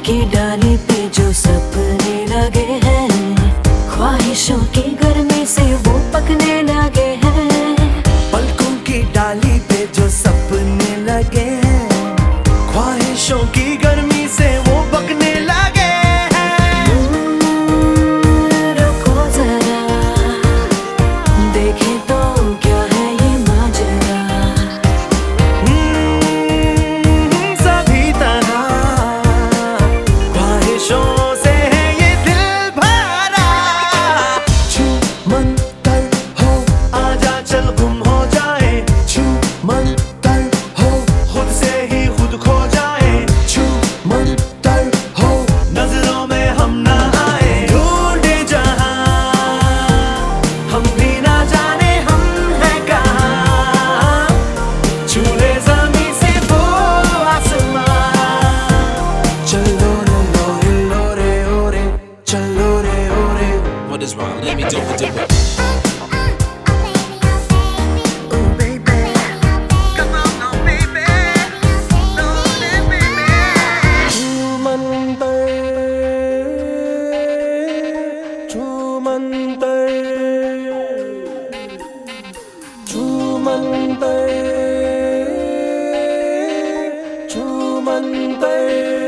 की डाली पे जो सपने लगे हैं, ख्वाहिशों की गर्मी से वो पकने लगे हैं। पलकों की डाली पे जो सपने लगे हैं, ख्वाहिशों की गर्मी से वो पकने लगे हैं। रुको जरा, देखें तो क्या है ये माजरा। सभी तरह ख्वाहिशों से है ये दिल भरा। छू मन तर हो, आजा चल गुम हो जाए। छू मन तर हो, खुद से ही खुद खो जाए। छू मन तर हो, नजरों में हम ना आए। ढूंढे जहां हम भी ना जाने हम हैं कहाँ। छू ले ज़मीं से वो आसमां। चलो रे लो रे ओ रे, चलो रे ओ रे। What is wrong? Let me do it. Oh baby, come on now baby, no baby. Chumante.